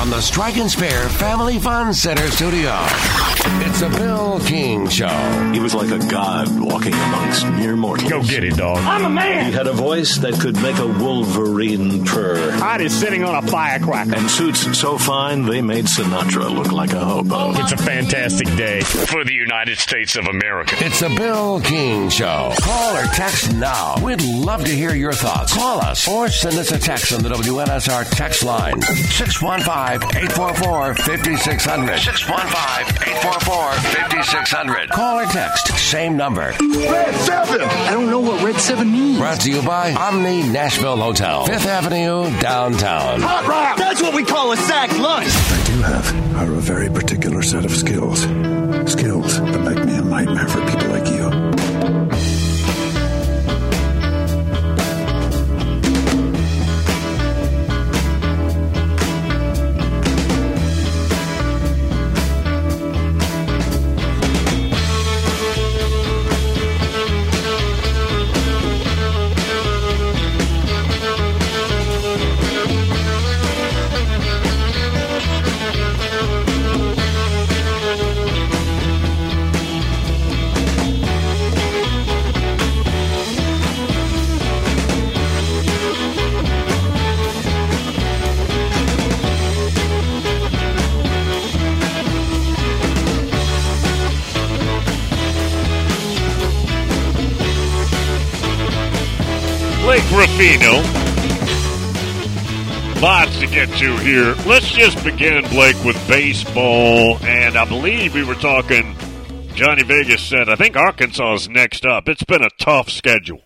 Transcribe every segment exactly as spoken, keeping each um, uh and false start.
from the Strike and Spare Family Fun Center studio, it's the Bill King Show. He was like a god walking amongst mere mortals. Go get it, dog. I'm a man. He had a voice that could make a wolverine purr. Hot is sitting on a firecracker. And suits so fine they made Sinatra look like a hobo. It's a fantastic day for the United States of America. It's the Bill King Show. Call or text now. We'd love to hear your thoughts. Call us or send us a text on the W N S R text line. six one five, eight four four, five six zero zero. six one five, eight four four, five six zero zero. Call or text. Same number. Red seven. I don't know what Red seven means. Brought to you by Omni Nashville Hotel, Fifth Avenue, downtown. Hot rock. That's what we call a sack lunch. What I do have are a very particular set of skills. Skills that make me a nightmare for people like you. Blake Ruffino. Lots to get to here. Let's just begin, Blake, with baseball. And I believe we were talking, Johnny Vegas said, I think Arkansas is next up. It's been a tough schedule.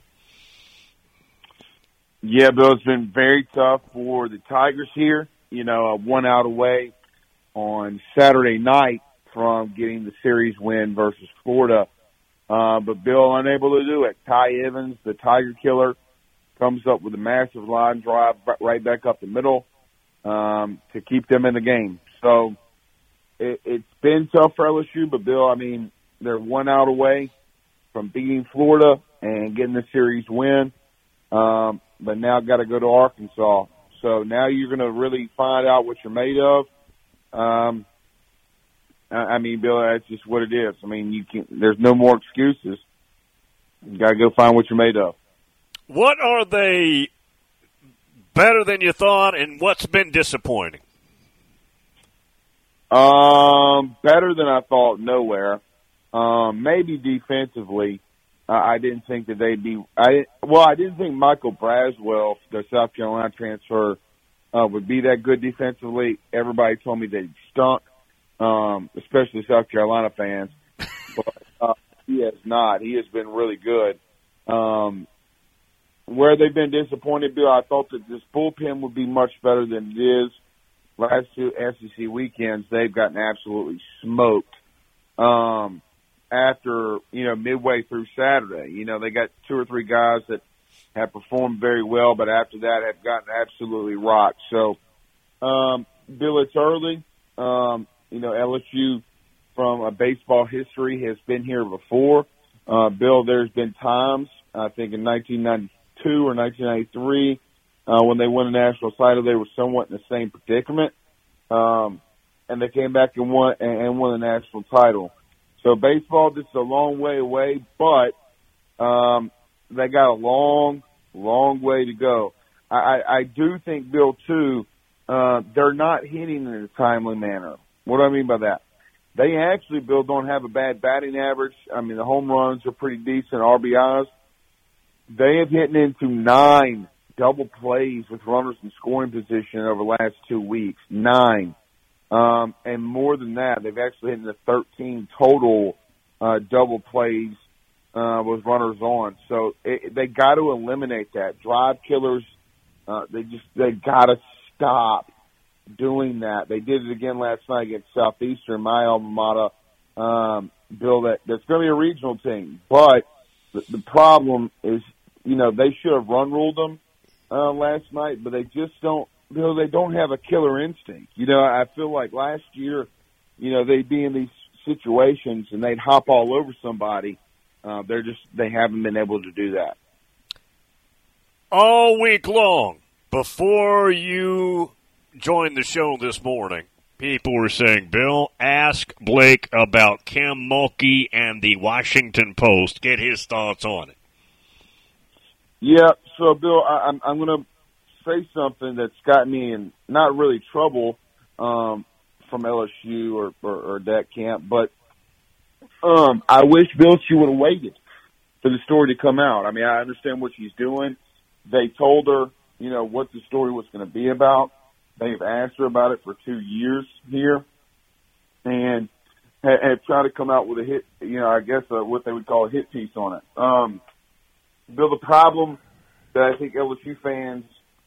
Yeah, Bill, it's been very tough for the Tigers here. You know, uh, one out away on Saturday night from getting the series win versus Florida. Uh, but Bill unable to do it. Ty Evans, the Tiger killer, comes up with a massive line drive right back up the middle um, to keep them in the game. So it, it's been tough for L S U, but, Bill, I mean, they're one out away from beating Florida and getting the series win, um, but now got to go to Arkansas. So now you're going to really find out what you're made of. Um, I, I mean, Bill, that's just what it is. I mean, you can. There's no more excuses. You got to go find what you're made of. What are they better than you thought, and what's been disappointing? Um, better than I thought, nowhere. Um, maybe defensively, uh, I didn't think that they'd be. I well, I didn't think Michael Braswell, the South Carolina transfer, uh, would be that good defensively. Everybody told me that he stunk, um, especially South Carolina fans. But uh, he has not. He has been really good. Um, Where they've been disappointed, Bill, I thought that this bullpen would be much better than it is. Last two S E C weekends, they've gotten absolutely smoked. Um, after, you know, midway through Saturday, you know, they got two or three guys that have performed very well, but after that have gotten absolutely rocked. So, um, Bill, it's early. Um, you know, L S U from a baseball history has been here before. Uh, Bill, there's been times, I think in nineteen ninety-two or nineteen ninety-three, uh, when they won the national title, they were somewhat in the same predicament. Um, and they came back and won, and, and won the national title. So baseball, this is a long way away, but, um, they got a long, long way to go. I, I, I do think, Bill, too, uh, they're not hitting in a timely manner. What do I mean by that? They actually, Bill, don't have a bad batting average. I mean, the home runs are pretty decent, R B Is. They have hit into nine double plays with runners in scoring position over the last two weeks. Nine. Um, and more than that, they've actually hit into thirteen total uh, double plays uh, with runners on. So it, they got to eliminate that. Drive killers, uh, they just they got to stop doing that. They did it again last night against Southeastern, my alma mater. Um, Bill, that that's going to be a regional team, but the, the problem is, you know, they should have run ruled them uh, last night, but they just don't. You know, they don't have a killer instinct. You know, I feel like last year, you know, they'd be in these situations and they'd hop all over somebody. Uh, they're just they haven't been able to do that all week long. Before you joined the show this morning, people were saying, Bill, ask Blake about Kim Mulkey and the Washington Post. Get his thoughts on it. Yeah, so, Bill, I, I'm, I'm going to say something that's got me in not really trouble um, from L S U or, or, or that camp, but um, I wish, Bill, she would have waited for the story to come out. I mean, I understand what she's doing. They told her, you know, what the story was going to be about. They've asked her about it for two years here and have, have tried to come out with a hit, you know, I guess uh, what they would call a hit piece on it. Um, Bill, the problem that I think L S U fans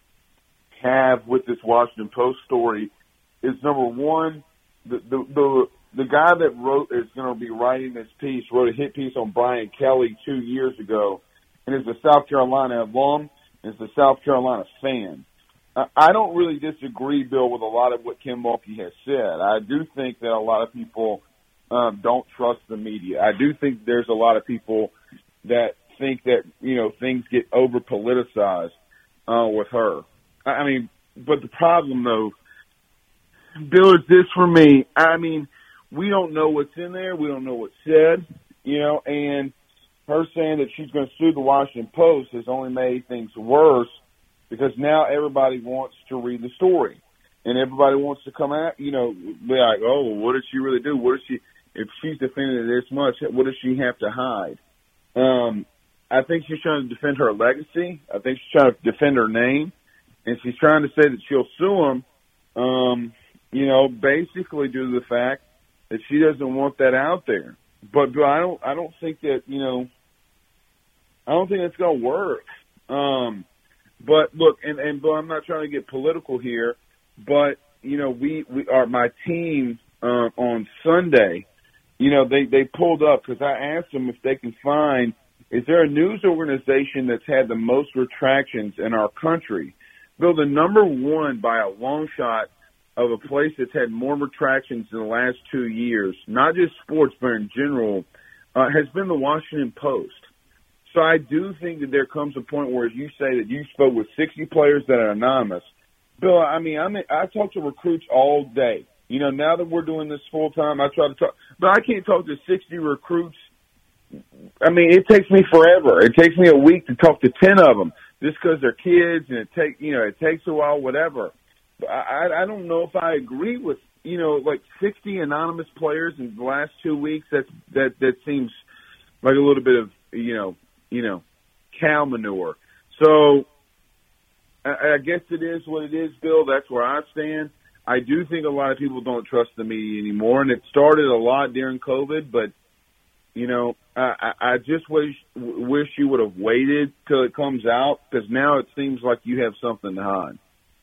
have with this Washington Post story is, number one, the the the, the guy that wrote is going to be writing this piece wrote a hit piece on Brian Kelly two years ago, and is a South Carolina alum, and is a South Carolina fan. I, I don't really disagree, Bill, with a lot of what Kim Mulkey has said. I do think that a lot of people um, don't trust the media. I do think there's a lot of people that think that, you know, things get over politicized uh, with her. I mean, but the problem though, Bill, is this for me. I mean, we don't know what's in there. We don't know what's said, you know, and her saying that she's going to sue the Washington Post has only made things worse because now everybody wants to read the story and everybody wants to come out, you know, be like, oh, well, what did she really do? What does she, if she's defending it this much, what does she have to hide? Um, I think she's trying to defend her legacy. I think she's trying to defend her name. And she's trying to say that she'll sue him, um, you know, basically due to the fact that she doesn't want that out there. But, but I don't, I don't think that, you know, I don't think it's going to work. Um, but look, and, and Bill, I'm not trying to get political here, but you know, we, we are my team uh, on Sunday. You know, they they pulled up because I asked them if they can find. Is there a news organization that's had the most retractions in our country? Bill, the number one by a long shot of a place that's had more retractions in the last two years, not just sports, but in general, uh, has been the Washington Post. So I do think that there comes a point where, as you say, that you spoke with sixty players that are anonymous. Bill, I mean, I mean, I talk to recruits all day. You know, now that we're doing this full time, I try to talk, but I can't talk to sixty recruits. I mean, it takes me forever. It takes me a week to talk to ten of them just because they're kids, and it take you know it takes a while, whatever. But I, I don't know if I agree with you know like sixty anonymous players in the last two weeks. That that that seems like a little bit of you know you know cow manure. So I, I guess it is what it is, Bill. That's where I stand. I do think a lot of people don't trust the media anymore, and it started a lot during COVID, but. You know, I, I just wish wish you would have waited till it comes out because now it seems like you have something to hide.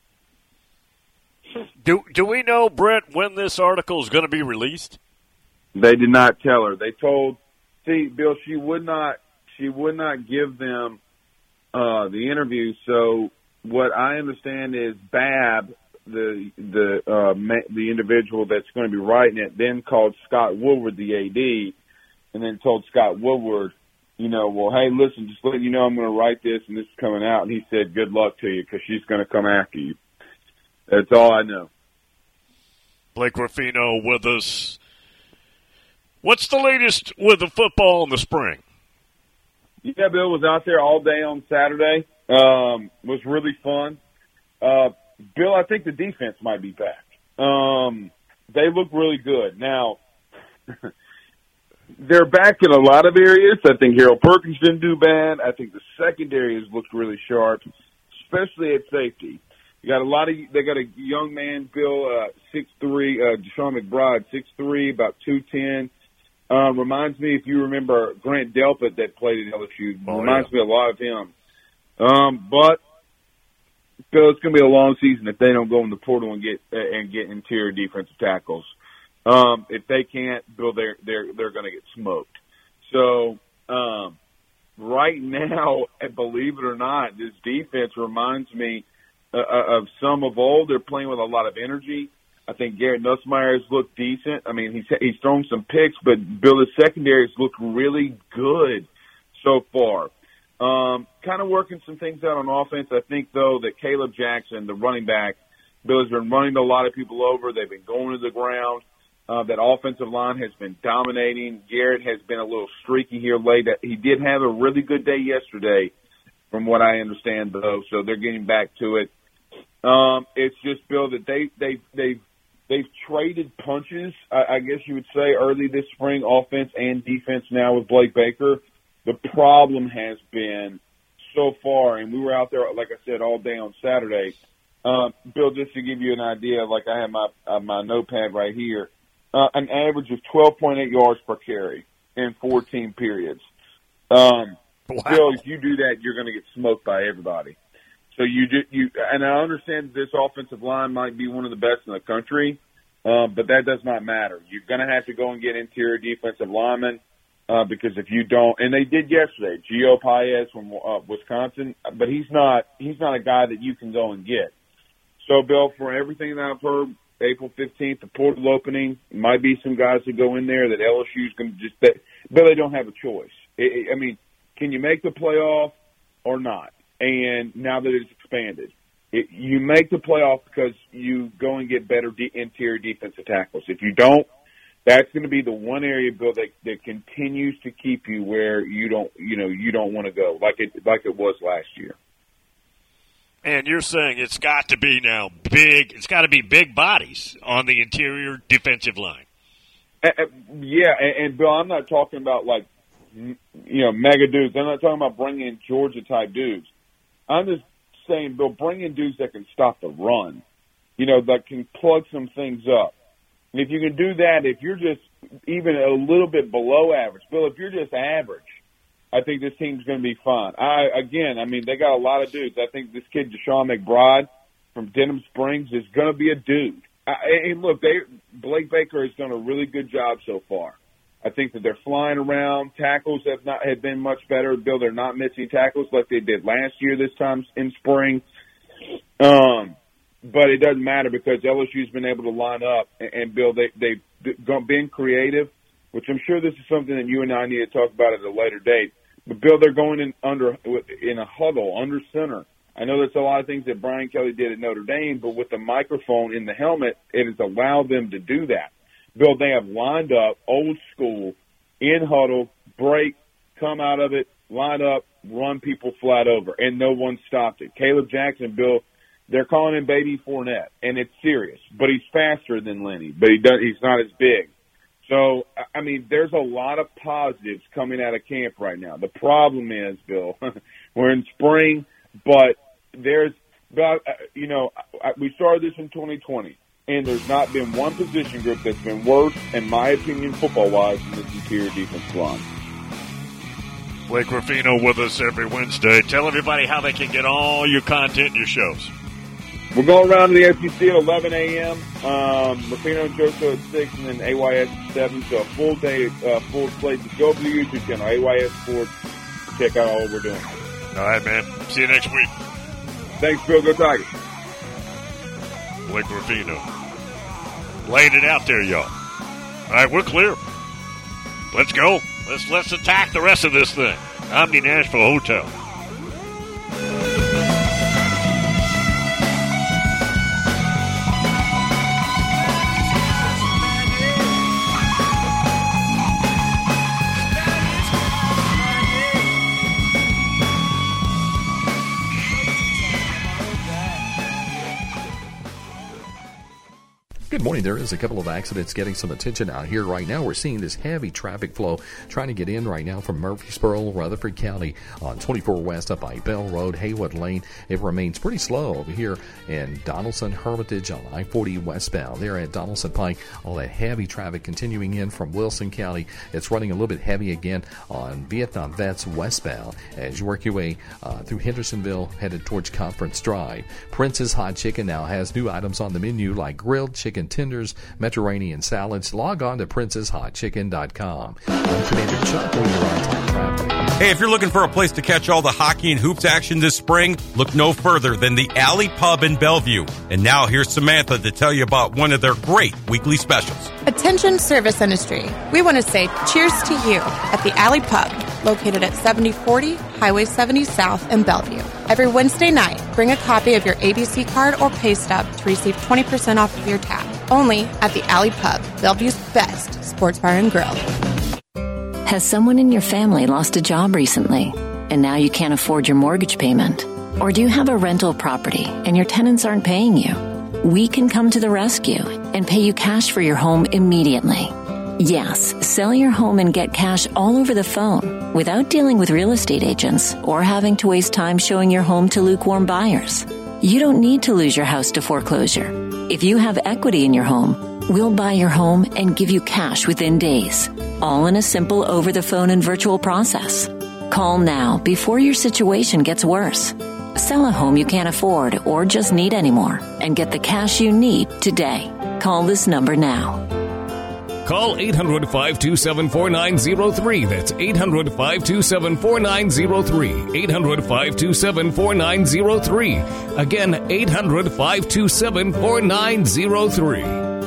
Do do we know, Brett, when this article is going to be released? They did not tell her. They told, see, Bill, she would not she would not give them uh, the interview. So what I understand is Bab, the the uh, the individual that's going to be writing it, then called Scott Woodward, the A D. And then told Scott Woodward, you know, well, hey, listen, just letting you know I'm going to write this and this is coming out. And he said, good luck to you because she's going to come after you. That's all I know. Blake Ruffino with us. What's the latest with the football in the spring? Yeah, Bill was out there all day on Saturday. Um, was really fun. Uh, Bill, I think the defense might be back. Um, they look really good. Now, they're back in a lot of areas. I think Harold Perkins didn't do bad. I think the secondary has looked really sharp, especially at safety. You got a lot of. They got a young man, Bill, uh, six three, uh, Deshaun McBride, six three, about two ten. Uh, reminds me, if you remember, Grant Delpit that played at L S U. Oh, reminds yeah. me a lot of him. Um, but Bill, it's going to be a long season if they don't go in the portal and get uh, and get interior defensive tackles. Um, if they can't, Bill, they're they're they're going to get smoked. So um, right now, believe it or not, this defense reminds me uh, of some of old. They're playing with a lot of energy. I think Garrett Nussmeier has looked decent. I mean, he's he's thrown some picks, but Bill, the secondary has looked really good so far. Um, kind of working some things out on offense. I think though that Caleb Jackson, the running back, Bill has been running a lot of people over. They've been going to the ground. Uh, that offensive line has been dominating. Garrett has been a little streaky here late. He did have a really good day yesterday, from what I understand, though, so they're getting back to it. Um, it's just, Bill, that they, they, they've, they've traded punches, I, I guess you would say, early this spring, offense and defense now with Blake Baker. The problem has been so far, and we were out there, like I said, all day on Saturday. Uh, Bill, just to give you an idea, like I have my, uh, my notepad right here, Uh, an average of twelve point eight yards per carry in fourteen periods. Um, wow. Bill, if you do that, you're going to get smoked by everybody. So you do, you, and I understand this offensive line might be one of the best in the country, uh, but that does not matter. You're going to have to go and get interior defensive linemen uh, because if you don't, and they did yesterday, Gio Paez from uh, Wisconsin, but he's not he's not a guy that you can go and get. So, Bill, for everything that I've heard, April fifteenth, the portal opening, might be some guys that go in there that L S U's going to just – but they don't have a choice. It, it, I mean, can you make the playoff or not? And now that it's expanded, it, you make the playoff because you go and get better de- interior defensive tackles. If you don't, that's going to be the one area, Bill, that, that continues to keep you where you don't, you know, you don't want to go, like it like it was last year. And you're saying it's got to be now big, it's got to be big bodies on the interior defensive line. Uh, uh, yeah, and, and, Bill, I'm not talking about, like, you know, mega dudes. I'm not talking about bringing in Georgia-type dudes. I'm just saying, Bill, bring in dudes that can stop the run, you know, that can plug some things up. And if you can do that, if you're just even a little bit below average, Bill, if you're just average, I think this team's going to be fine. I, again, I mean, they got a lot of dudes. I think this kid, Deshaun McBride from Denham Springs, is going to be a dude. I, and look, they, Blake Baker has done a really good job so far. I think that they're flying around. Tackles have not have been much better. Bill, they're not missing tackles like they did last year this time in spring. Um, but it doesn't matter because L S U's been able to line up. And, and Bill, they, they've been creative, which I'm sure this is something that you and I need to talk about at a later date. But, Bill, they're going in under in a huddle, under center. I know there's a lot of things that Brian Kelly did at Notre Dame, but with the microphone in the helmet, it has allowed them to do that. Bill, they have lined up, old school, in huddle, break, come out of it, line up, run people flat over, and no one stopped it. Caleb Jackson, Bill, they're calling him Baby Fournette, and it's serious. But he's faster than Lenny, but he does, he's not as big. So, I mean, there's a lot of positives coming out of camp right now. The problem is, Bill, we're in spring, but there's, you know, we started this in twenty twenty, and there's not been one position group that's been worse, in my opinion, football-wise, than this interior defensive line. Blake Ruffino with us every Wednesday. Tell everybody how they can get all your content and your shows. We're going around to the S E C at eleven a.m., um, Ruffino and JoJo at six, and then A Y S at seven. So a full day, uh, full slate. Just go over the YouTube channel, A Y S Sports, to check out all we're doing. All right, man. See you next week. Thanks, Bill. Go Tigers. Blake Ruffino. Laid it out there, y'all. All right, we're clear. Let's go. Let's let's attack the rest of this thing. Omni Nashville Hotel. Good morning. There is a couple of accidents getting some attention out here right now. We're seeing this heavy traffic flow trying to get in right now from Murfreesboro, Rutherford County on twenty-four West up by Bell Road, Haywood Lane. It remains pretty slow over here in Donaldson Hermitage on I forty westbound. There at Donaldson Pike, all that heavy traffic continuing in from Wilson County. It's running a little bit heavy again on Vietnam Vets westbound as you work your way uh, through Hendersonville headed towards Conference Drive. Prince's Hot Chicken now has new items on the menu like grilled chicken tenders, Mediterranean salads. Log on to princess hot chicken dot com. I'm Commander Chuck when you're on time traffic. Hey, if you're looking for a place to catch all the hockey and hoops action this spring, look no further than the Alley Pub in Bellevue. And now here's Samantha to tell you about one of their great weekly specials. Attention service industry. We want to say cheers to you at the Alley Pub, located at seventy forty Highway seventy South in Bellevue. Every Wednesday night, Bring a copy of your A B C card or pay stub to receive twenty percent off of your tab. Only at the Alley Pub, Bellevue's best sports bar and grill. Has someone in your family lost a job recently, and now you can't afford your mortgage payment? Or do you have a rental property and your tenants aren't paying you? We can come to the rescue and pay you cash for your home immediately. Yes, sell your home and get cash all over the phone without dealing with real estate agents or having to waste time showing your home to lukewarm buyers. You don't need to lose your house to foreclosure. If you have equity in your home, we'll buy your home and give you cash within days, all in a simple over-the-phone and virtual process. Call now before your situation gets worse. Sell a home you can't afford or just need anymore and get the cash you need today. Call this number now. Call eight hundred, five two seven, four nine zero three. That's eight hundred, five two seven, four nine zero three. eight hundred, five two seven, four nine zero three. Again, eight hundred, five two seven, four nine zero three.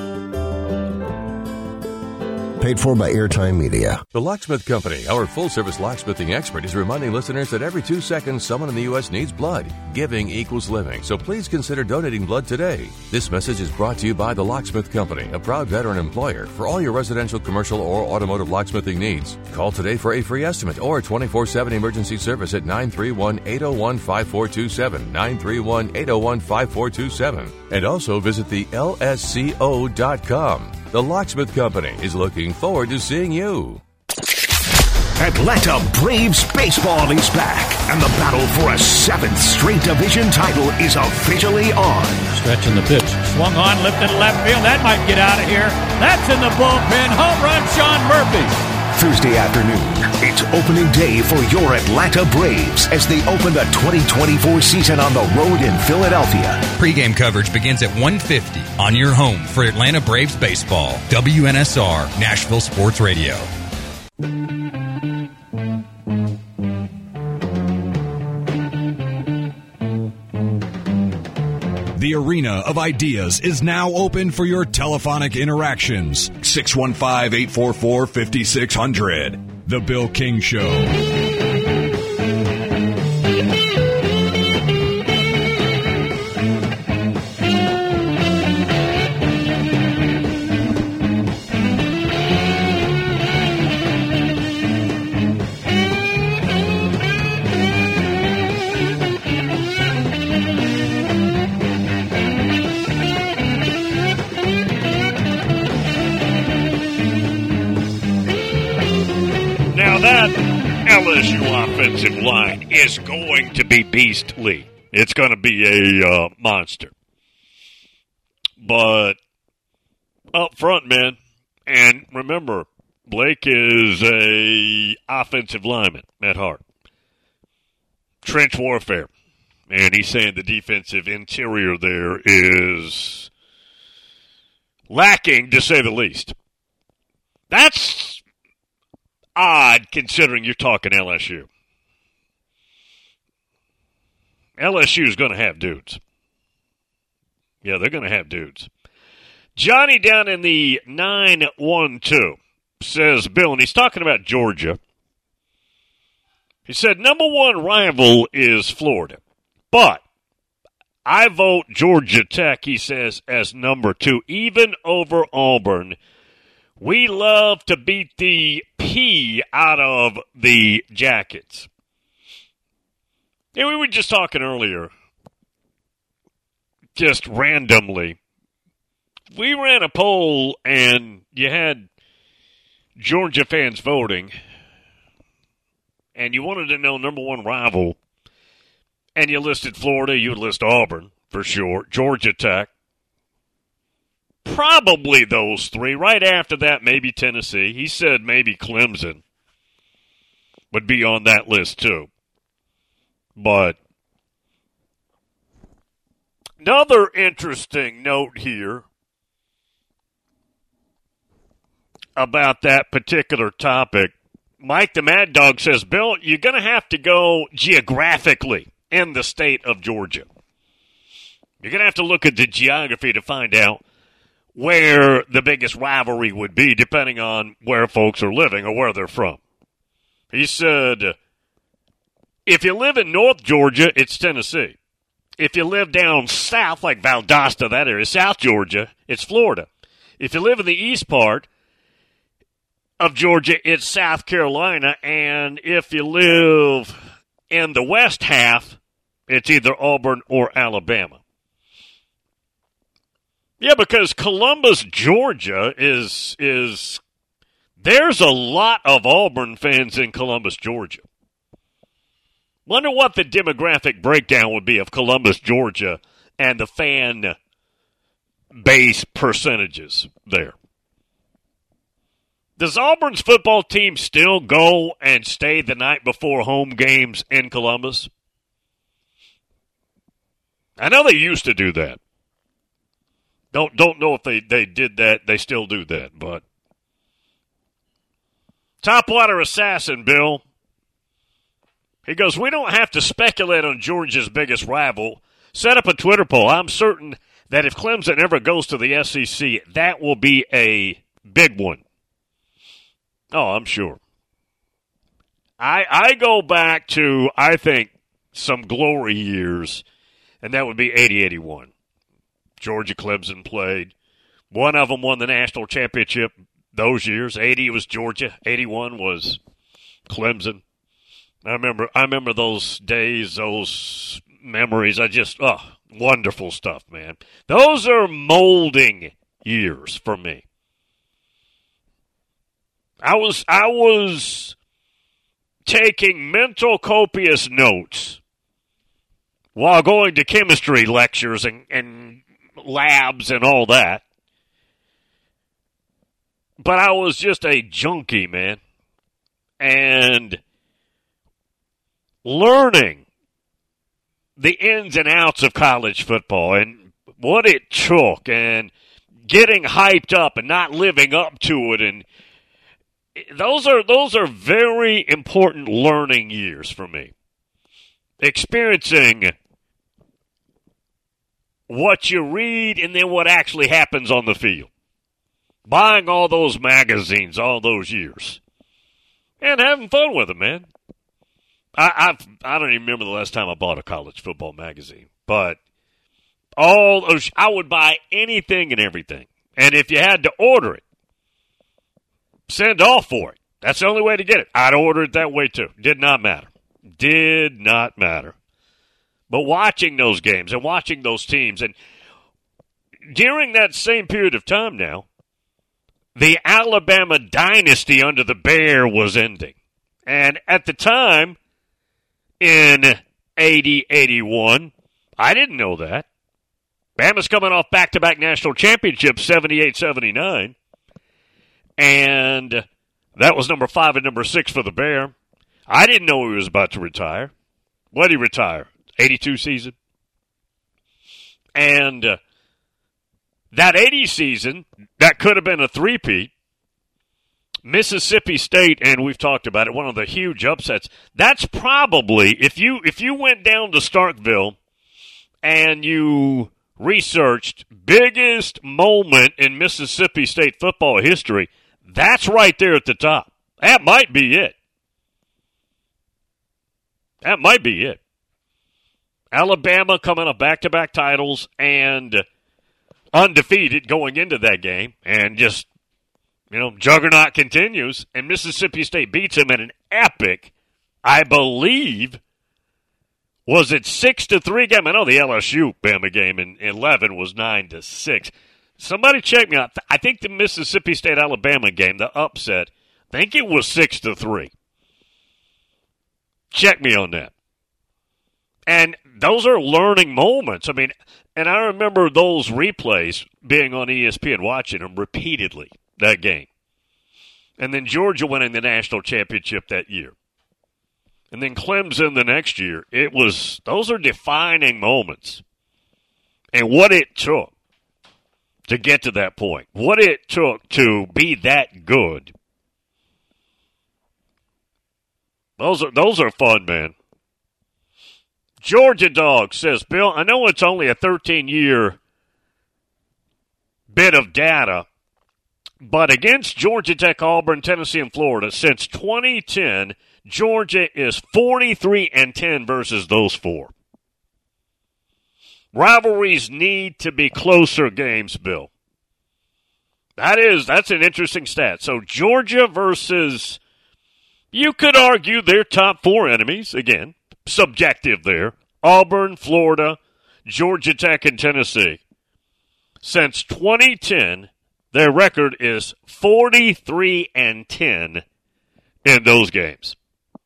Paid for by Airtime Media. The Locksmith Company, our full-service locksmithing expert, is reminding listeners that every two seconds someone in the U S needs blood. Giving equals living, so please consider donating blood today. This message is brought to you by the Locksmith Company, a proud veteran employer for all your residential, commercial, or automotive locksmithing needs. Call today for a free estimate or twenty-four seven emergency service at nine three one, eight oh one, five four two seven, nine three one, eight oh one, five four two seven. And also visit the L S C O dot com. The Locksmith Company is looking forward to seeing you. Atlanta Braves baseball is back, and the battle for a seventh straight division title is officially on. Stretching the pitch. Swung on, lifted left field. That might get out of here. That's in the bullpen. Home run, Sean Murphy. Thursday afternoon, it's opening day for your Atlanta Braves as they open the twenty twenty-four season on the road in Philadelphia. Pre-game coverage begins at one fifty on your home for Atlanta Braves baseball. W N S R, Nashville Sports Radio. The arena of ideas is now open for your telephonic interactions. six one five, eight four four, five six zero zero. The Bill King Show. That L S U offensive line is going to be beastly. It's going to be a uh, monster. But up front, man, and remember, Blake is a offensive lineman at heart. Trench warfare. And he's saying the defensive interior there is lacking, to say the least. That's odd, considering you're talking L S U. L S U is going to have dudes. Yeah, they're going to have dudes. Johnny down in the nine one two says, Bill, and he's talking about Georgia. He said, number one rival is Florida. But I vote Georgia Tech, he says, as number two, even over Auburn. We love to beat the P out of the Jackets. Yeah, we were just talking earlier, just randomly. We ran a poll, and you had Georgia fans voting, and you wanted to know number one rival, and you listed Florida, you would list Auburn, for sure, Georgia Tech. Probably those three. Right after that, maybe Tennessee. He said maybe Clemson would be on that list too. But another interesting note here about that particular topic. Mike the Mad Dog says, Bill, you're going to have to go geographically in the state of Georgia. You're going to have to look at the geography to find out where the biggest rivalry would be, depending on where folks are living or where they're from. He said, if you live in North Georgia, it's Tennessee. If you live down south, like Valdosta, that area, South Georgia, it's Florida. If you live in the east part of Georgia, it's South Carolina. And if you live in the west half, it's either Auburn or Alabama. Yeah, because Columbus, Georgia is is there's a lot of Auburn fans in Columbus, Georgia. Wonder what the demographic breakdown would be of Columbus, Georgia, and the fan base percentages there. Does Auburn's football team still go and stay the night before home games in Columbus? I know they used to do that. Don't don't know if they, they did that. They still do that, but Topwater Assassin, Bill. He goes, we don't have to speculate on Georgia's biggest rival. Set up a Twitter poll. I'm certain that if Clemson ever goes to the S E C, that will be a big one. Oh, I'm sure. I I go back to, I think, some glory years, and that would be eighty eighty-one. Georgia Clemson played. One of them won the national championship those years. eighty was Georgia. eighty-one was Clemson. I remember I remember those days, those memories. I just, oh, wonderful stuff, man. Those are molding years for me. I was I was taking mental copious notes while going to chemistry lectures and, and labs and all that. But I was just a junkie, man. And learning the ins and outs of college football and what it took and getting hyped up and not living up to it, and those are those are very important learning years for me. Experiencing what you read and then what actually happens on the field. Buying all those magazines all those years. And having fun with them, man. I I've, I don't even remember the last time I bought a college football magazine. But all those, I would buy anything and everything. And if you had to order it, send off for it. That's the only way to get it. I'd order it that way too. Did not matter. Did not matter. But watching those games and watching those teams, and during that same period of time now, the Alabama dynasty under the Bear was ending. And at the time, in eighty eighty-one, I didn't know that. Bama's coming off back-to-back national championships, seventy-eight seventy-nine. And that was number five and number six for the Bear. I didn't know he was about to retire. What did he retire? eighty-two season? And uh, that eighty season, that could have been a three-peat. Mississippi State, and we've talked about it, one of the huge upsets. That's probably, if you if you went down to Starkville and you researched biggest moment in Mississippi State football history, that's right there at the top. That might be it. That might be it. Alabama coming up back-to-back titles and undefeated going into that game, and just, you know, juggernaut continues, and Mississippi State beats him in an epic, I believe, was it six to three game? I know the L S U Bama game in eleven was nine to six. Somebody check me out. I think the Mississippi State Alabama game, the upset, I think it was six to three. Check me on that. And those are learning moments. I mean, and I remember those replays being on E S P N, watching them repeatedly, that game. And then Georgia winning the national championship that year. And then Clemson the next year. It was, those are defining moments. And what it took to get to that point. What it took to be that good. Those are, those are fun, man. Georgia Dog says, Bill, I know it's only a thirteen-year bit of data, but against Georgia Tech, Auburn, Tennessee, and Florida, since twenty ten, Georgia is forty-three and ten versus those four. Rivalries need to be closer games, Bill. That is, that's an interesting stat. So Georgia versus, you could argue their top four enemies, again, subjective there, Auburn, Florida, Georgia Tech, and Tennessee. Since twenty ten, their record is forty-three and ten in those games.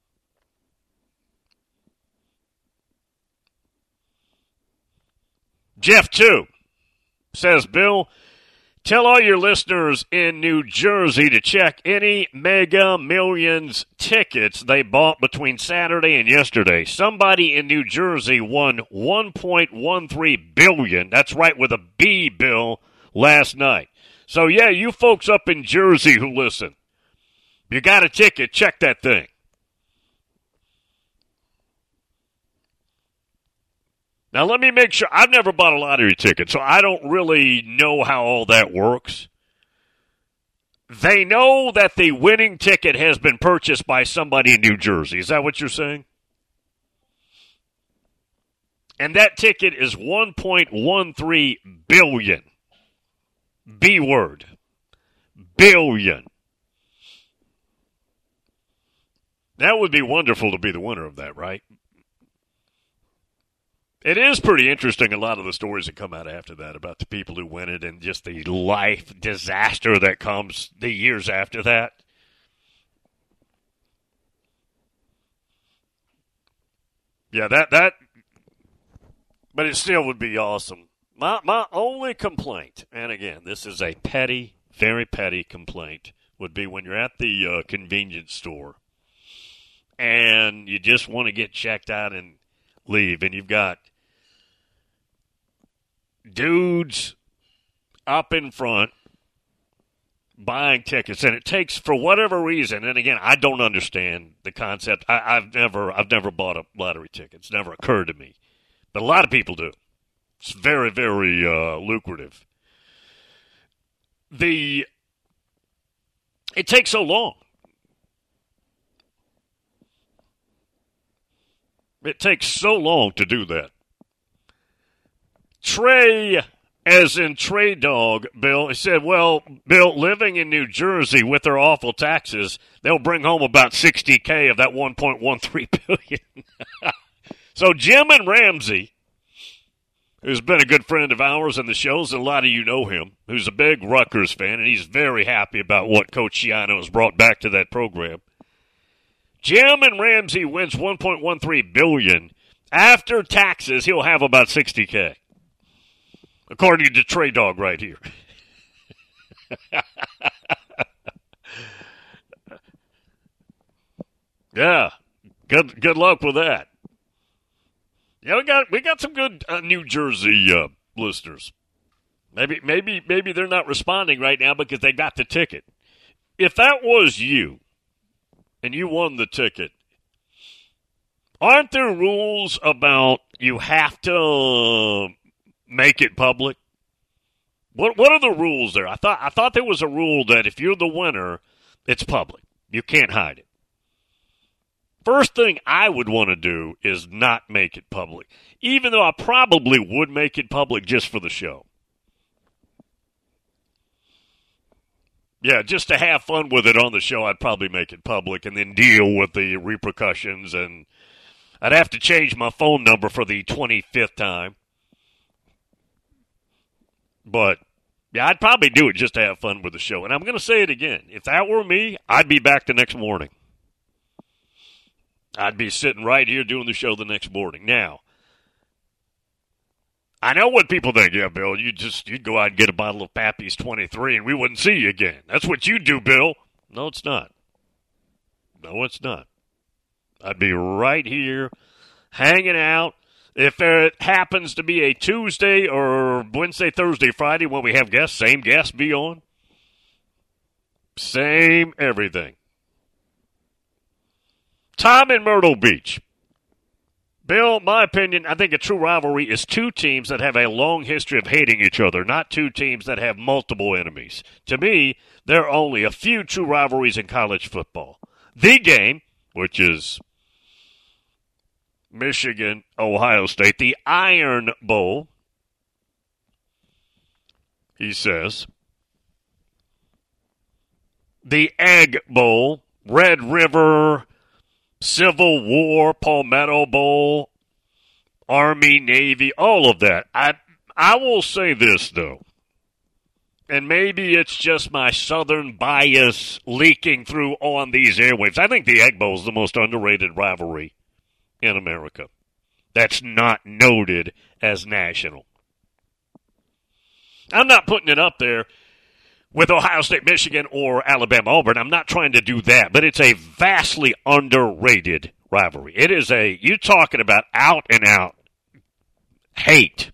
Jeff, too, says, Bill, tell all your listeners in New Jersey to check any Mega Millions tickets they bought between Saturday and yesterday. Somebody in New Jersey won one point one three billion dollars. That's right, with a B, Bill, last night. So, yeah, you folks up in Jersey who listen, you got a ticket, check that thing. Now, let me make sure. I've never bought a lottery ticket, so I don't really know how all that works. They know that the winning ticket has been purchased by somebody in New Jersey. Is that what you're saying? And that ticket is one point one three billion dollars. B word. Billion. That would be wonderful to be the winner of that, right? It is pretty interesting, a lot of the stories that come out after that about the people who win it and just the life disaster that comes the years after that. Yeah, that, that, but it still would be awesome. My, my only complaint, and again, this is a petty, very petty complaint, would be when you're at the uh, convenience store and you just want to get checked out and leave, and you've got dudes up in front buying tickets, and it takes, for whatever reason, and again, I don't understand the concept. I, I've never, I've never bought a lottery ticket. It's never occurred to me, but a lot of people do. It's very, very uh, lucrative. The it takes so long. It takes so long to do that. Trey, as in Trey Dog, Bill, he said, well, Bill, living in New Jersey with their awful taxes, they'll bring home about sixty K of that one point one three billion dollars. So Jim and Ramsey, who's been a good friend of ours in the shows, and a lot of you know him, who's a big Rutgers fan, and he's very happy about what Coach Schiano has brought back to that program. Jim and Ramsey wins one point one three billion dollars. After taxes, he'll have about sixty K, according to Trey Dog right here. Yeah, good good luck with that. Yeah, we got we got some good uh, New Jersey uh, listeners. Maybe maybe maybe they're not responding right now because they got the ticket. If that was you, and you won the ticket, aren't there rules about you have to make it public? What what are the rules there? I thought I thought there was a rule that if you're the winner, it's public. You can't hide it. First thing I would want to do is not make it public, even though I probably would make it public just for the show. Yeah, just to have fun with it on the show, I'd probably make it public and then deal with the repercussions, and I'd have to change my phone number for the twenty-fifth time. But, yeah, I'd probably do it just to have fun with the show. And I'm going to say it again. If that were me, I'd be back the next morning. I'd be sitting right here doing the show the next morning. Now, I know what people think. Yeah, Bill, you just, you'd go out and get a bottle of Pappy's twenty-three and we wouldn't see you again. That's what you do, Bill. No, it's not. No, it's not. I'd be right here hanging out. If it happens to be a Tuesday or Wednesday, Thursday, Friday when we have guests, same guests be on. Same everything. Tom in Myrtle Beach. Bill, my opinion, I think a true rivalry is two teams that have a long history of hating each other, not two teams that have multiple enemies. To me, there are only a few true rivalries in college football. The game, which is Michigan, Ohio State, the Iron Bowl, he says. The Egg Bowl, Red River, Civil War, Palmetto Bowl, Army, Navy, all of that. I I will say this, though, and maybe it's just my Southern bias leaking through on these airwaves. I think the Egg Bowl is the most underrated rivalry in America that's not noted as national. I'm not putting it up there with Ohio State, Michigan, or Alabama, Auburn. I'm not trying to do that, but it's a vastly underrated rivalry. It is a, you're talking about out and out hate.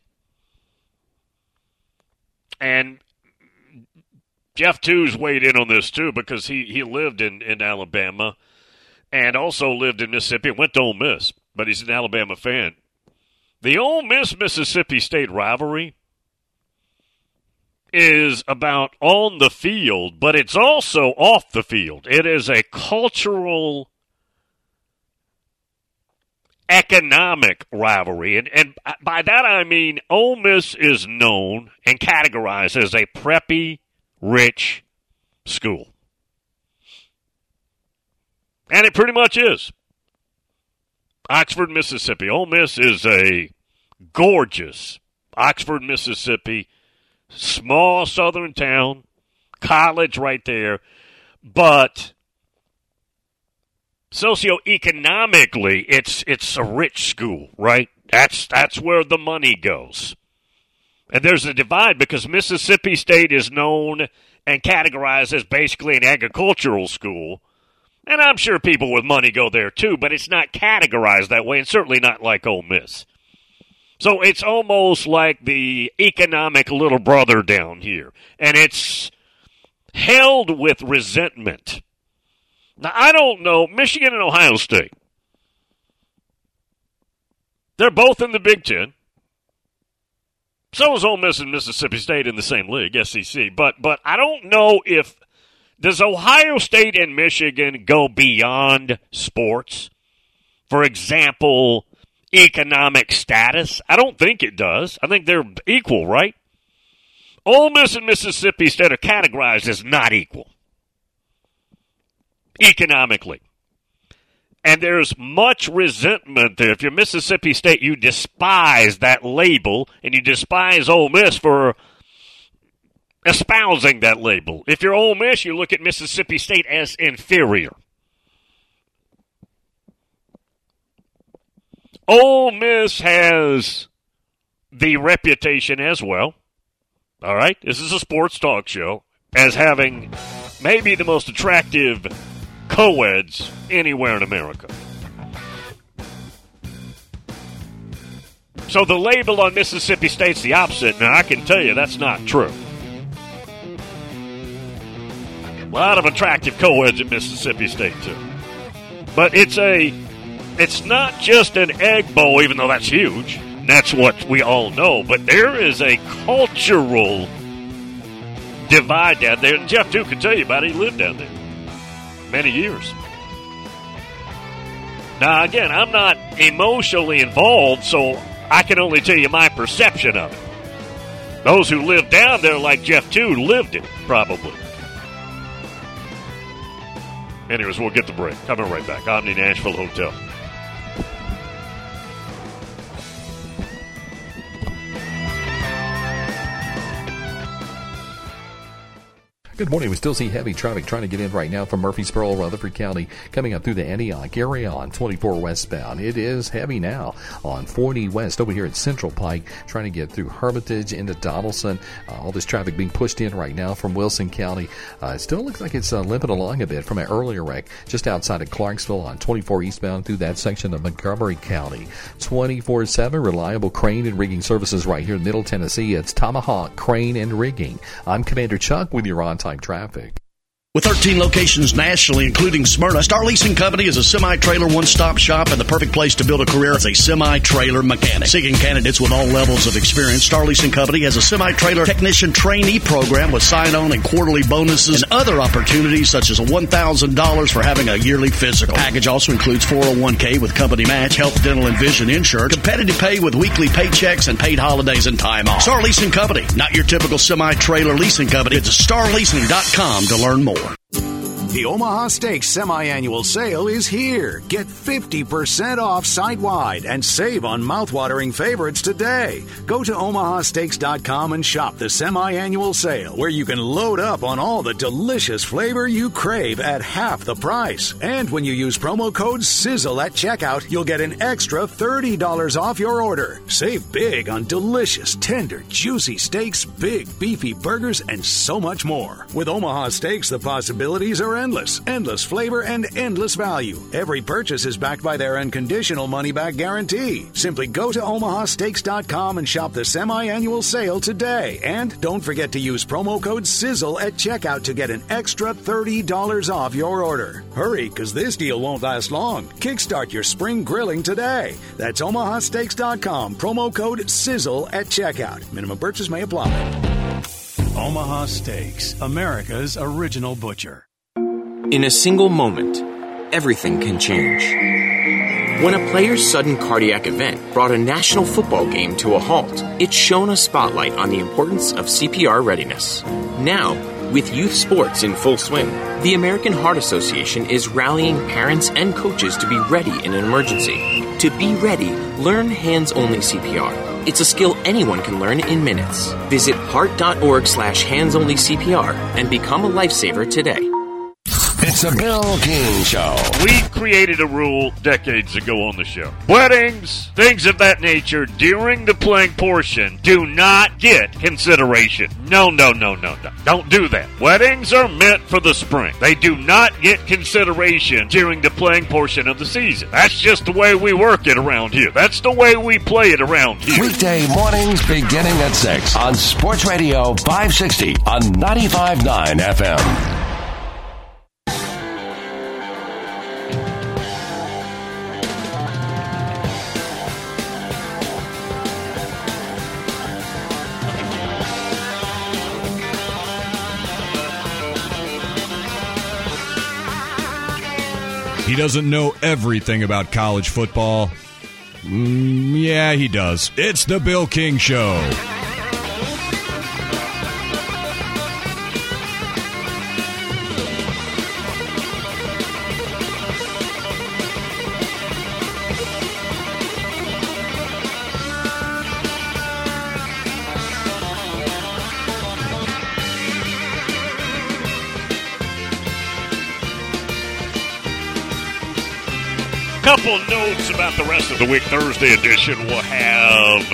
And Jeff Two's weighed in on this too because he, he lived in, in Alabama and also lived in Mississippi and went to Ole Miss, but he's an Alabama fan. The Ole Miss-Mississippi State rivalry is about on the field, but it's also off the field. It is a cultural, economic rivalry. And, and by that I mean Ole Miss is known and categorized as a preppy, rich school. And it pretty much is. Oxford, Mississippi. Ole Miss is a gorgeous Oxford, Mississippi, small southern town, college right there, but socioeconomically, it's it's a rich school, right? That's that's where the money goes. And there's a divide because Mississippi State is known and categorized as basically an agricultural school. And I'm sure people with money go there too, but it's not categorized that way, and certainly not like Ole Miss. So it's almost like the economic little brother down here. And it's held with resentment. Now, I don't know, Michigan and Ohio State, they're both in the Big Ten. So is Ole Miss and Mississippi State in the same league, S E C. But but I don't know if, does Ohio State and Michigan go beyond sports? For example, economic status? I don't think it does. I think they're equal, right? Ole Miss and Mississippi State are categorized as not equal economically. And there's much resentment there. If you're Mississippi State, you despise that label, and you despise Ole Miss for espousing that label. If you're Ole Miss, you look at Mississippi State as inferior. Ole Miss has the reputation as well, all right, this is a sports talk show, as having maybe the most attractive co-eds anywhere in America. So the label on Mississippi State's the opposite. Now, I can tell you that's not true. A lot of attractive co-eds at Mississippi State, too. But it's a, it's not just an egg bowl, even though that's huge. That's what we all know. But there is a cultural divide down there. And Jeff, too, can tell you about it. He lived down there many years. Now, again, I'm not emotionally involved, so I can only tell you my perception of it. Those who live down there, like Jeff, too, lived it, probably. Anyways, we'll get the break. Coming right back. Omni Nashville Hotel. Good morning. We still see heavy traffic trying to get in right now from Murfreesboro, Rutherford County, coming up through the Antioch area on twenty-four westbound. It is heavy now on forty west over here at Central Pike, trying to get through Hermitage into Donaldson. Uh, all this traffic being pushed in right now from Wilson County. Uh, it still looks like it's uh, limping along a bit from an earlier wreck just outside of Clarksville on twenty-four eastbound through that section of Montgomery County. twenty-four seven reliable crane and rigging services right here in Middle Tennessee. It's Tomahawk Crane and Rigging. I'm Commander Chuck with your on-time traffic. With thirteen locations nationally, including Smyrna, Star Leasing Company is a semi-trailer one-stop shop and the perfect place to build a career as a semi-trailer mechanic. Seeking candidates with all levels of experience, Star Leasing Company has a semi-trailer technician trainee program with sign-on and quarterly bonuses and other opportunities such as one thousand dollars for having a yearly physical. Package also includes four oh one k with company match, health, dental, and vision insurance, competitive pay with weekly paychecks, and paid holidays and time off. Star Leasing Company, not your typical semi-trailer leasing company. It's star leasing dot com to learn more. The Omaha Steaks semi-annual sale is here. Get fifty percent off site-wide and save on mouth-watering favorites today. Go to omaha steaks dot com and shop the semi-annual sale, where you can load up on all the delicious flavor you crave at half the price. And when you use promo code SIZZLE at checkout, you'll get an extra thirty dollars off your order. Save big on delicious, tender, juicy steaks, big, beefy burgers, and so much more. With Omaha Steaks, the possibilities are endless. Endless flavor and endless value. Every purchase is backed by their unconditional money-back guarantee. Simply go to omaha steaks dot com and shop the semi-annual sale today. And don't forget to use promo code SIZZLE at checkout to get an extra thirty dollars off your order. Hurry, because this deal won't last long. Kickstart your spring grilling today. That's omaha steaks dot com. Promo code SIZZLE at checkout. Minimum purchase may apply. Omaha Steaks, America's original butcher. In a single moment, everything can change. When a player's sudden cardiac event brought a national football game to a halt, it shone a spotlight on the importance of C P R readiness. Now, with youth sports in full swing, the American Heart Association is rallying parents and coaches to be ready in an emergency. To be ready, learn hands-only C P R. It's a skill anyone can learn in minutes. Visit heart.org slash hands-only C P R and become a lifesaver today. It's a Bill King Show. We created a rule decades ago on the show. Weddings, things of that nature, during the playing portion, do not get consideration. No, no, no, no, no. Don't do that. Weddings are meant for the spring. They do not get consideration during the playing portion of the season. That's just the way we work it around here. That's the way we play it around here. Weekday mornings beginning at six on Sports Radio five sixty on ninety-five point nine F M. He doesn't know everything about college football. Mm, yeah, he does. It's the Bill King Show. Couple notes about the rest of the week. Thursday edition will have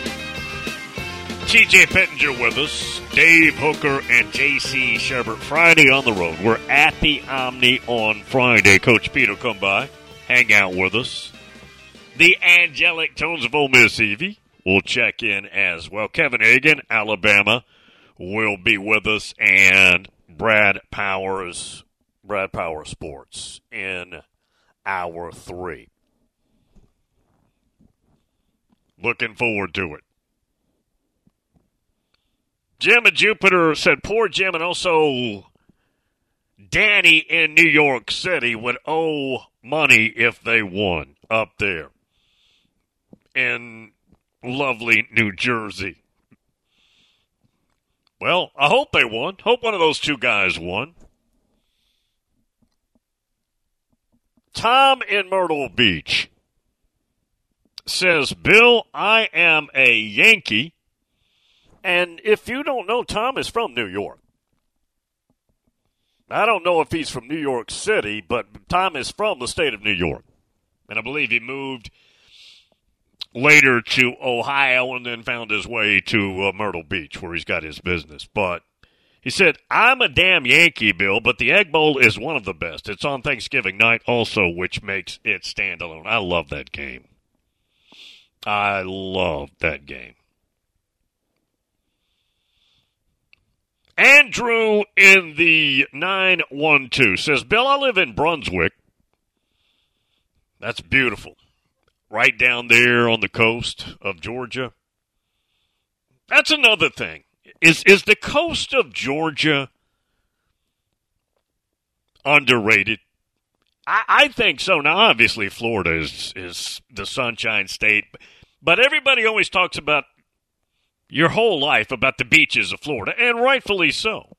T J Pettinger with us, Dave Hooker, and J C Sherbert. Friday on the road. We're at the Omni on Friday. Coach Pete will come by, hang out with us. The angelic tones of Ole Miss Evie will check in as well. Kevin Hagan, Alabama, will be with us, and Brad Powers, Brad Power Sports in hour three. Looking forward to it. Jim and Jupiter said poor Jim and also Danny in New York City would owe money if they won up there in lovely New Jersey. Well, I hope they won. Hope one of those two guys won. Tom in Myrtle Beach says, Bill, I am a Yankee. And if you don't know, Tom is from New York. I don't know if he's from New York City, but Tom is from the state of New York. And I believe he moved later to Ohio and then found his way to uh, Myrtle Beach, where he's got his business. But he said, I'm a damn Yankee, Bill, but the Egg Bowl is one of the best. It's on Thanksgiving night also, which makes it stand alone. I love that game. I love that game. Andrew in the nine one two says, Bill, I live in Brunswick. That's beautiful. Right down there on the coast of Georgia. That's another thing. Is is the coast of Georgia underrated? I, I think so. Now, obviously, Florida is, is the Sunshine State. But everybody always talks about your whole life about the beaches of Florida, and rightfully so.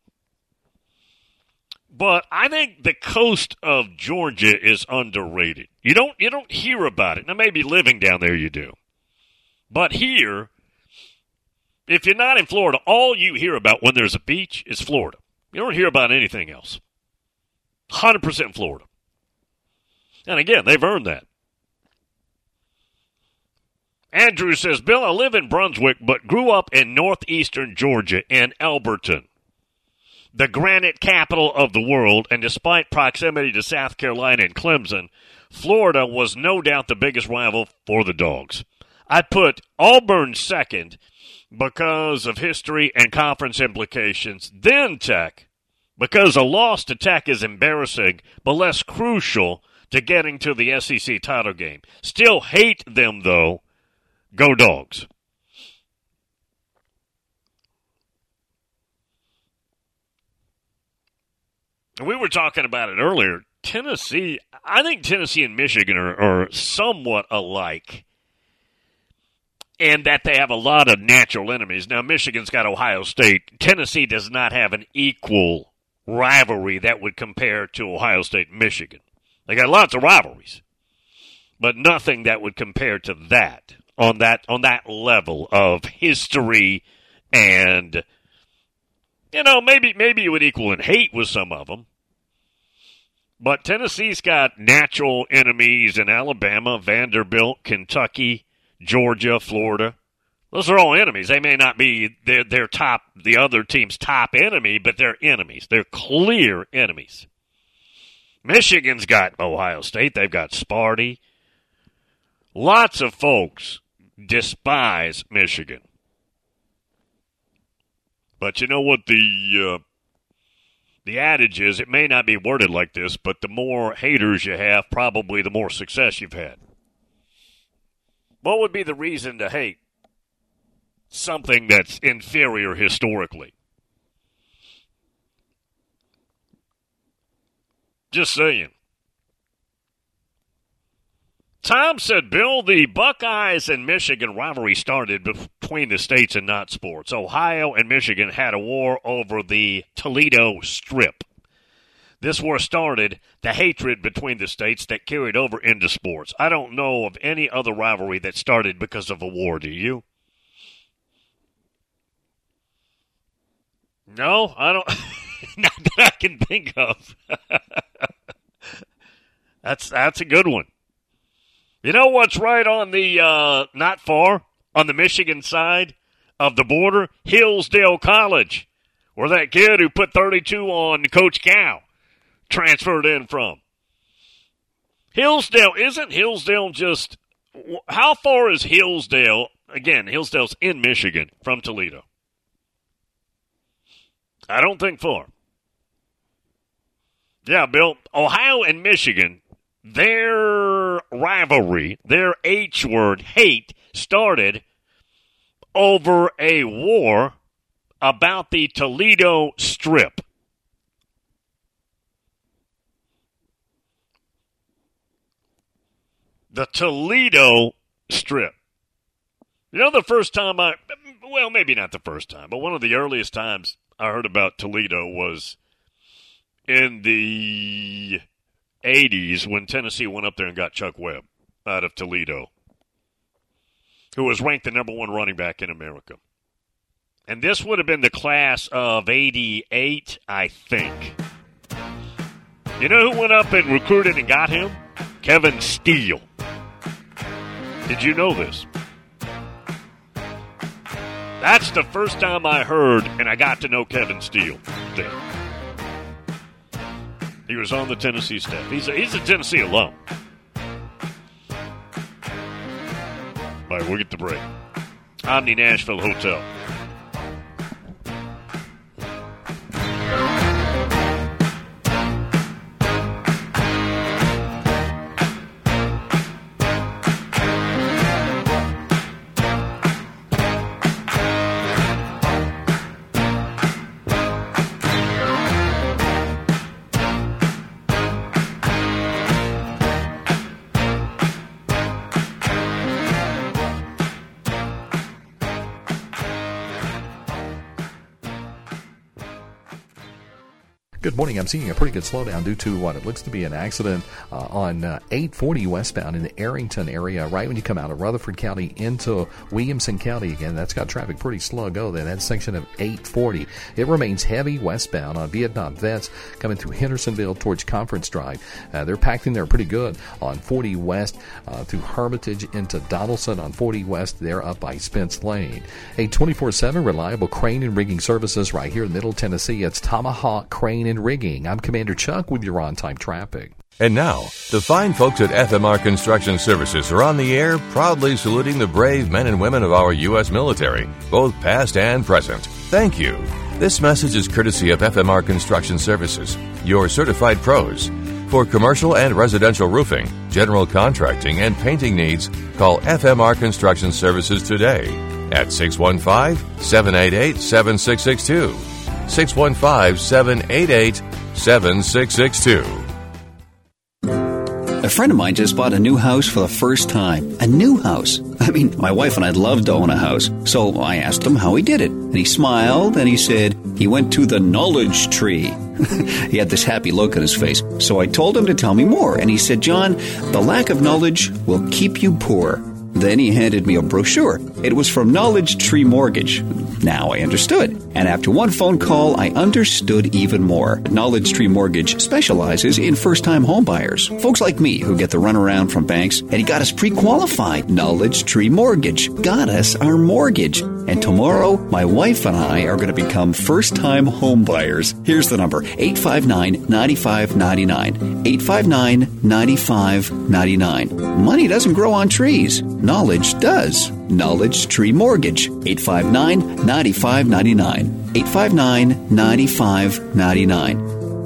But I think the coast of Georgia is underrated. You don't you don't hear about it. Now, maybe living down there you do. But here, if you're not in Florida, all you hear about when there's a beach is Florida. You don't hear about anything else. one hundred percent Florida. And again, they've earned that. Andrew says, Bill, I live in Brunswick, but grew up in northeastern Georgia in Elberton, the granite capital of the world, and despite proximity to South Carolina and Clemson, Florida was no doubt the biggest rival for the Dogs. I put Auburn second because of history and conference implications, then Tech, because a loss to Tech is embarrassing, but less crucial to getting to the S E C title game. Still hate them, though. Go Dogs. We were talking about it earlier. Tennessee, I think Tennessee and Michigan are, are somewhat alike in that they have a lot of natural enemies. Now, Michigan's got Ohio State. Tennessee does not have an equal rivalry that would compare to Ohio State and Michigan. They got lots of rivalries, but nothing that would compare to that on that on that level of history and, you know, maybe maybe it would equal in hate with some of them. But Tennessee's got natural enemies in Alabama, Vanderbilt, Kentucky, Georgia, Florida. Those are all enemies. They may not be their their top, the other team's top enemy, but they're enemies. They're clear enemies. Michigan's got Ohio State. They've got Sparty. Lots of folks despise Michigan. But you know what the uh, the adage is? It may not be worded like this, but the more haters you have, probably the more success you've had. What would be the reason to hate something that's inferior historically? Just saying. Tom said, Bill, the Buckeyes and Michigan rivalry started between the states and not sports. Ohio and Michigan had a war over the Toledo Strip. This war started the hatred between the states that carried over into sports. I don't know of any other rivalry that started because of a war, do you? No, I don't. Not that I can think of. that's that's a good one. You know what's right on the, uh, not far, on the Michigan side of the border? Hillsdale College, where that kid who put thirty-two on Coach Cal transferred in from. Hillsdale, isn't Hillsdale just, how far is Hillsdale, again, Hillsdale's in Michigan, from Toledo? I don't think far. Yeah, Bill, Ohio and Michigan, their rivalry, their H-word, hate, started over a war about the Toledo Strip. The Toledo Strip. You know, the first time I, well, maybe not the first time, but one of the earliest times I heard about Toledo was in the eighties when Tennessee went up there and got Chuck Webb out of Toledo, who was ranked the number one running back in America. And this would have been the class of eighty-eight, I think. You know who went up and recruited and got him? Kevin Steele. Did you know this? That's the first time I heard, and I got to know Kevin Steele then. He was on the Tennessee staff. He's a, he's a Tennessee alum. All right, we'll get the break. Omni Nashville Hotel. Good morning. I'm seeing a pretty good slowdown due to what it looks to be an accident uh, on uh, eight forty westbound in the Arrington area, right when you come out of Rutherford County into Williamson County again. That's got traffic pretty slow go there. That section of eight forty. It remains heavy westbound on Vietnam Vets coming through Hendersonville towards Conference Drive. Uh, they're packed in there pretty good on forty west uh, through Hermitage into Donaldson. On forty west, they're up by Spence Lane. A twenty-four seven reliable crane and rigging services right here in Middle Tennessee. It's Tomahawk Crane and Rigging. I'm Commander Chuck with your on-time traffic. And now, the fine folks at F M R Construction Services are on the air, proudly saluting the brave men and women of our U S military, both past and present. Thank you. This message is courtesy of F M R Construction Services, your certified pros. For commercial and residential roofing, general contracting, and painting needs, call F M R Construction Services today at six one five, seven eight eight, seven six six two. six one five, seven eight eight, seven six six two. A friend of mine just bought a new house for the first time. A new house. I mean, my wife and I'd love to own a house. So I asked him how he did it. And he smiled and he said he went to the knowledge tree. He had this happy look on his face. So I told him to tell me more. And he said, John, the lack of knowledge will keep you poor. Then he handed me a brochure. It was from Knowledge Tree Mortgage. Now I understood. And after one phone call, I understood even more. Knowledge Tree Mortgage specializes in first-time home buyers. Folks like me who get the runaround from banks, and he got us pre-qualified. Knowledge Tree Mortgage got us our mortgage. And tomorrow, my wife and I are going to become first-time home buyers. Here's the number, eight five nine, nine five nine nine. eight five nine, nine five nine nine. Money doesn't grow on trees. Knowledge does. Knowledge Tree Mortgage. eight five nine, nine five nine nine. eight five nine, nine five nine nine.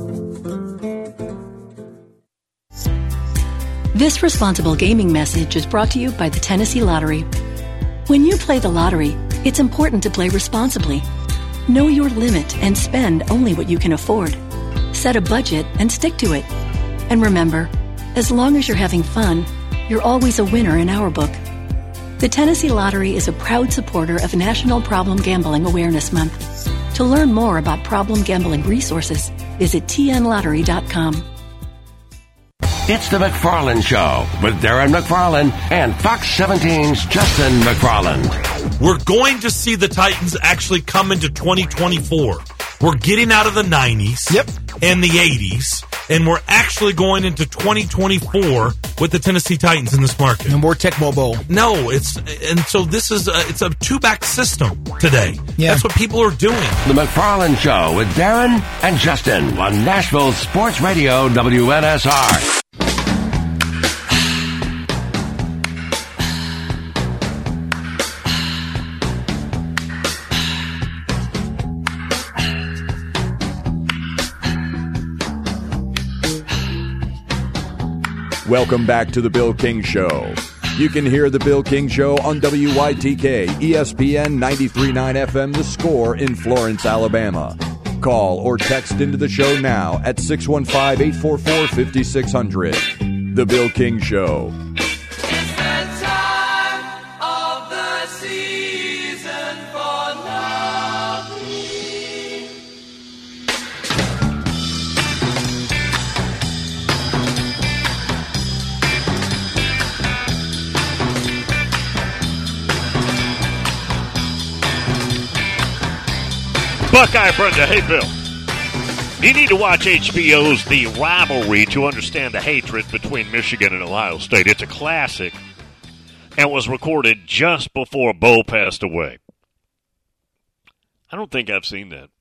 This responsible gaming message is brought to you by the Tennessee Lottery. When you play the lottery, it's important to play responsibly. Know your limit and spend only what you can afford. Set a budget and stick to it. And remember, as long as you're having fun, you're always a winner in our book. The Tennessee Lottery is a proud supporter of National Problem Gambling Awareness Month. To learn more about problem gambling resources, visit T N lottery dot com. It's the McFarland Show with Darren McFarland and Fox seventeen's Justin McFarland. We're going to see the Titans actually come into twenty twenty-four. We're getting out of the nineties yep. and the eighties, and we're actually going into twenty twenty-four with the Tennessee Titans in this market. No more Tecmo Bowl. No, it's and so this is a, it's a two-back system today. Yeah. That's what people are doing. The McFarland Show with Darren and Justin on Nashville Sports Radio W N S R. Welcome back to the Bill King Show. You can hear the Bill King Show on W Y T K, E S P N ninety-three point nine F M, The Score in Florence, Alabama. Call or text into the show now at six one five, eight four four, five six zero zero. The Bill King Show. Buckeye Brenda, hey Bill. You need to watch H B O's The Rivalry to understand the hatred between Michigan and Ohio State. It's a classic and was recorded just before Bo passed away. I don't think I've seen that.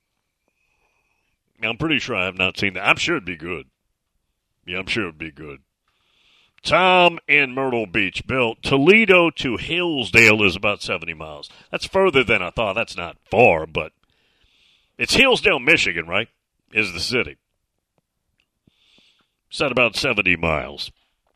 I'm pretty sure I have not seen that. I'm sure it'd be good. Yeah, I'm sure it'd be good. Tom in Myrtle Beach. Bill, Toledo to Hillsdale is about seventy miles. That's further than I thought. That's not far, but it's Hillsdale, Michigan, right? Is the city. It's at about seventy miles.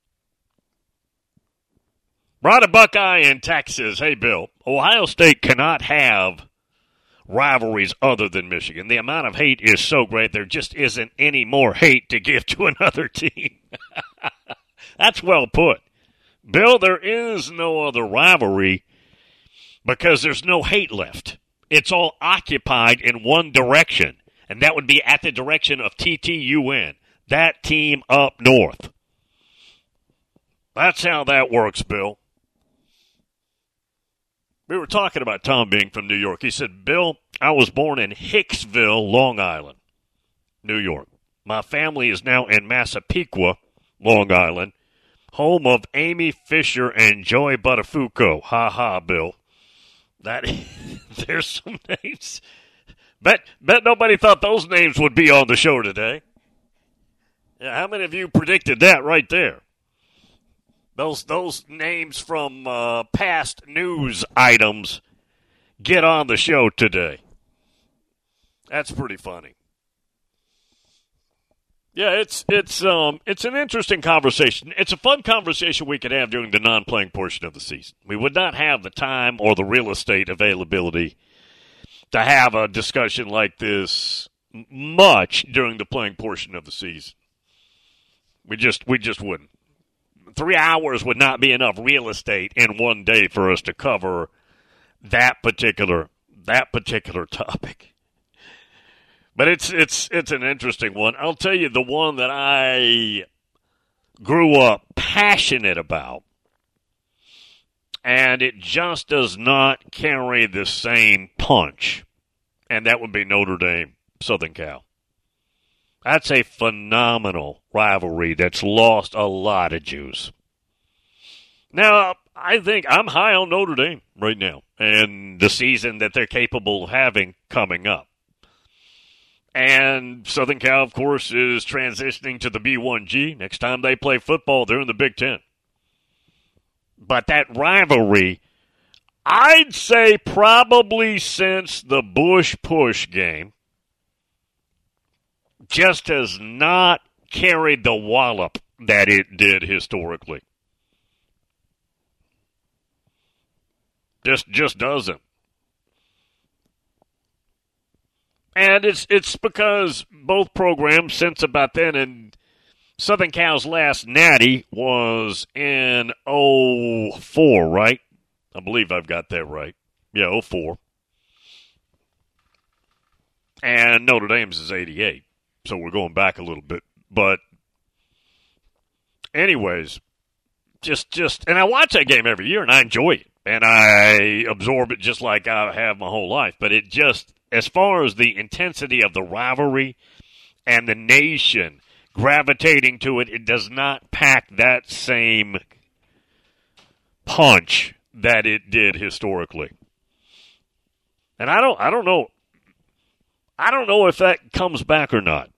Rod a Buckeye in Texas. Hey, Bill, Ohio State cannot have rivalries other than Michigan. The amount of hate is so great, there just isn't any more hate to give to another team. That's well put. Bill, there is no other rivalry because there's no hate left. It's all occupied in one direction, and that would be at the direction of T T U N, that team up north. That's how that works, Bill. We were talking about Tom being from New York. He said, Bill, I was born in Hicksville, Long Island, New York. My family is now in Massapequa, Long Island, home of Amy Fisher and Joey Buttafuoco. Ha ha, Bill. That there's some names. Bet bet nobody thought those names would be on the show today. Yeah, how many of you predicted that right there? Those those names from uh, past news items get on the show today. That's pretty funny. Yeah, it's it's um it's an interesting conversation. It's a fun conversation we could have during the non-playing portion of the season. We would not have the time or the real estate availability to have a discussion like this much during the playing portion of the season. We just we just wouldn't. Three hours would not be enough real estate in one day for us to cover that particular that particular topic. But it's it's it's an interesting one. I'll tell you the one that I grew up passionate about, and it just does not carry the same punch, and that would be Notre Dame, Southern Cal. That's a phenomenal rivalry that's lost a lot of juice. Now, I think I'm high on Notre Dame right now and the season that they're capable of having coming up. And Southern Cal, of course, is transitioning to the B one G. Next time they play football, they're in the Big Ten. But that rivalry, I'd say probably since the Bush-Push game, just has not carried the wallop that it did historically. Just just doesn't. And it's it's because both programs, since about then, and Southern Cal's last natty was in oh four, right? I believe I've got that right. Yeah, oh four. And Notre Dame's is eighty-eight. So we're going back a little bit. But anyways, just, just, and I watch that game every year, and I enjoy it. And I absorb it just like I have my whole life. But it just, as far as the intensity of the rivalry and the nation gravitating to it, it does not pack that same punch that it did historically. And I don't, I don't know. I don't know if that comes back or not.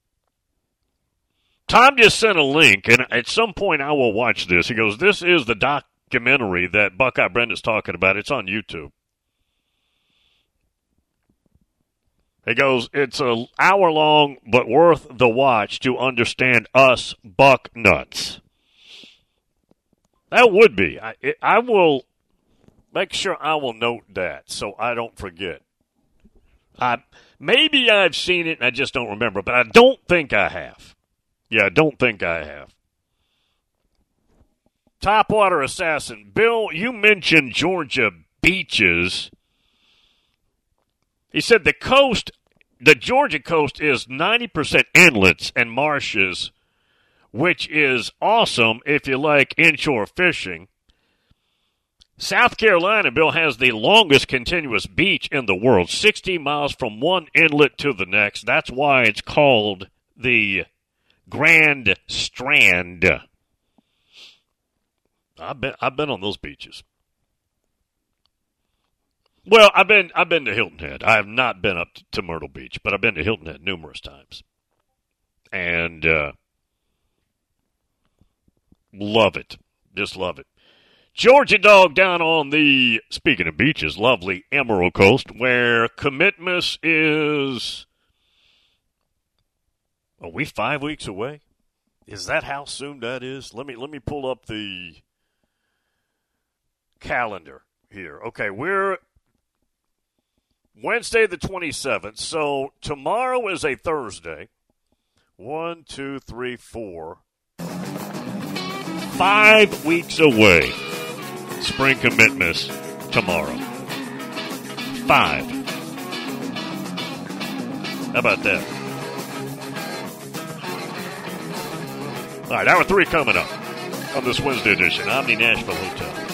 Tom just sent a link, and at some point I will watch this. He goes, this is the documentary that Buckeye Brenda's talking about. It's on YouTube. He goes, it's an hour long, but worth the watch to understand us Buck nuts. That would be. I, it, I will make sure I will note that so I don't forget. I Maybe I've seen it and I just don't remember, but I don't think I have. Yeah, I don't think I have. Topwater Assassin. Bill, you mentioned Georgia beaches. He said the coast, the Georgia coast is ninety percent inlets and marshes, which is awesome if you like inshore fishing. South Carolina, Bill, has the longest continuous beach in the world, sixty miles from one inlet to the next. That's why it's called the Grand Strand. I've been I've been on those beaches. Well, I've been I've been to Hilton Head. I have not been up to Myrtle Beach, but I've been to Hilton Head numerous times, and uh, love it. Just love it. Georgia Dog down on the, speaking of beaches, lovely Emerald Coast, where Commitmas is, are we five weeks away? Is that how soon that is? Let me let me pull up the calendar here. Okay, we're Wednesday the twenty-seventh, so tomorrow is a Thursday. One, two, three, four. Five weeks away. Spring Commitmas tomorrow. Five. How about that? All right, hour three coming up on this Wednesday edition, Omni Nashville Hotel.